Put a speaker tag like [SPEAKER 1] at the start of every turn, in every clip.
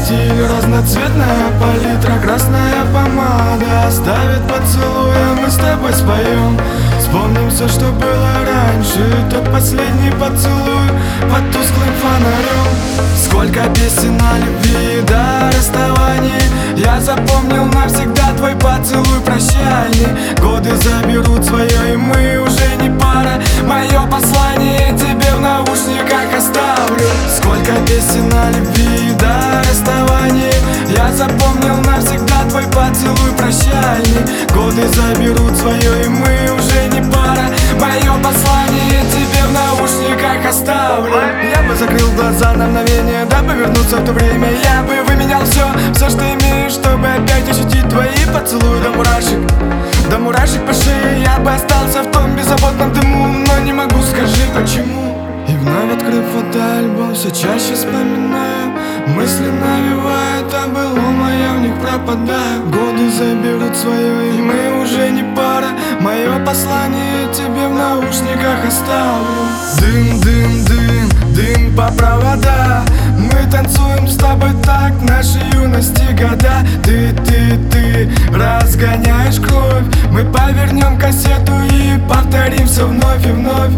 [SPEAKER 1] стиль, разноцветная палитра, красная помада оставит поцелуя, мы с тобой споем. Вспомним все, что было раньше, тот последний поцелуй под тусклым фонарем. Сколько песен о любви до расставания, я запомнил навсегда твой поцелуй прощальный. Годы заберут свое, и мы уже не пара. Мое послание тебе в наушниках оставлю. Сколько песен о любви до расставания, я запомнил навсегда твой поцелуй прощальный. Годы заберут свое, и мы уже не пара. Мое послание тебе в наушниках оставлю. Я бы закрыл глаза на мгновение, дабы вернуться в то время. Я бы выменял все, что имеешь, чтобы опять ощутить твои поцелуи до мурашек по шее. Я бы остался в том беззаботном дыму, но не могу, скажи почему. И вновь открыв фотоальбом, все чаще вспоминаю, мысли навевают, а былом я в них пропадаю. Годы заберут свое, и мы уже не пара. Мое послание тебе в наушниках оставлю. Дым, дым, дым, дым по провода. Мы танцуем с тобой так, нашей юности года. Ты разгоняешь кровь. Мы повернем кассету и повторим все вновь и вновь.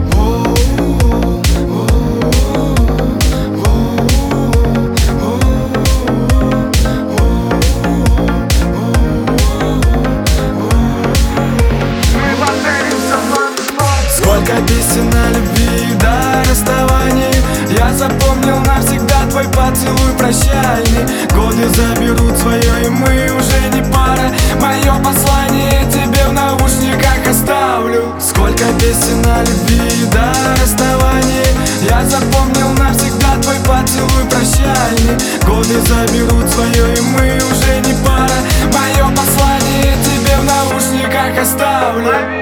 [SPEAKER 1] Сколько песен о любви до расставания, я запомнил навсегда твой поцелуй прощальный. Годы заберут свое, и мы уже не пара. Мое послание тебе в наушниках оставлю. Сколько песен о любви до расставания, я запомнил навсегда твой поцелуй прощальный. Годы заберут свое, и мы уже не пара. Мое послание тебе в наушниках оставлю.